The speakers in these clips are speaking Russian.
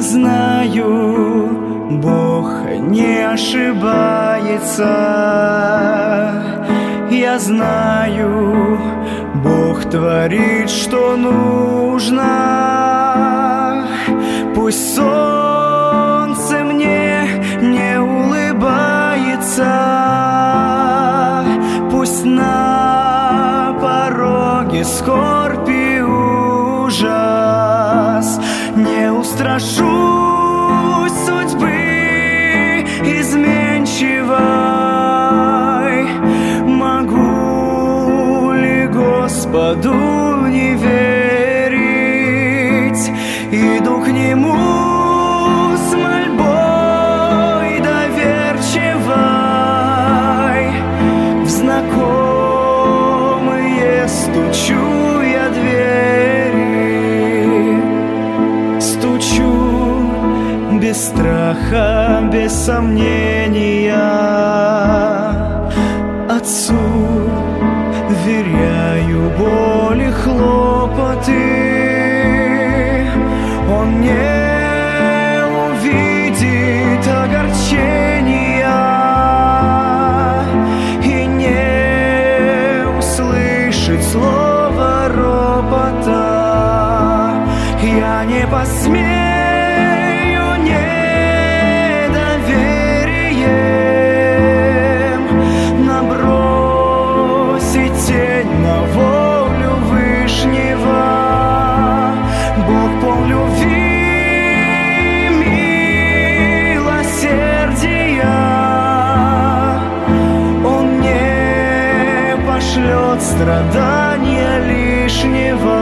знаю, Бог не ошибается. Я знаю, Бог творит, что нужно. Пусть солнце мне не улыбается, пусть на пороге скорбь и ужас. Не устрашусь судьбы изменчивой. Могу ли Господу не верить? Иду к Нему с мольбой доверчивой. В знакомые стучу я двери. Стучу без страха, без сомнения. Отцу вверяю боли, хлопоты. Он не увидит огорчения и не услышит слова ропота. Я не посмею недоверием набросить тень на волю Вышнего. Бог полн любви, милосердия. Он не пошлет страдания лишнего.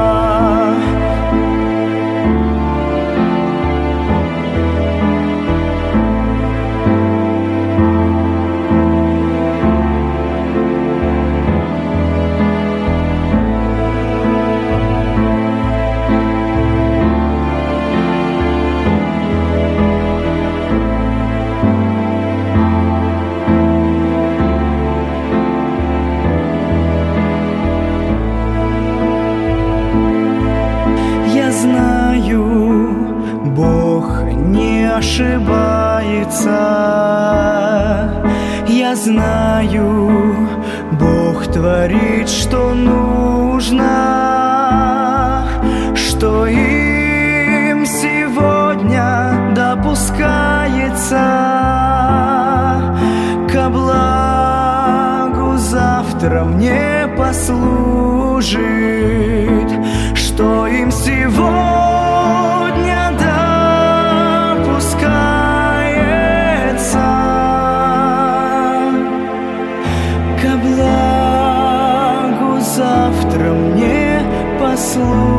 Бог не ошибается. Я знаю, Бог творит, что нужно, что им сегодня допускается ко благу завтра мне послужит, что им сегодня ко благу завтра мне послужит.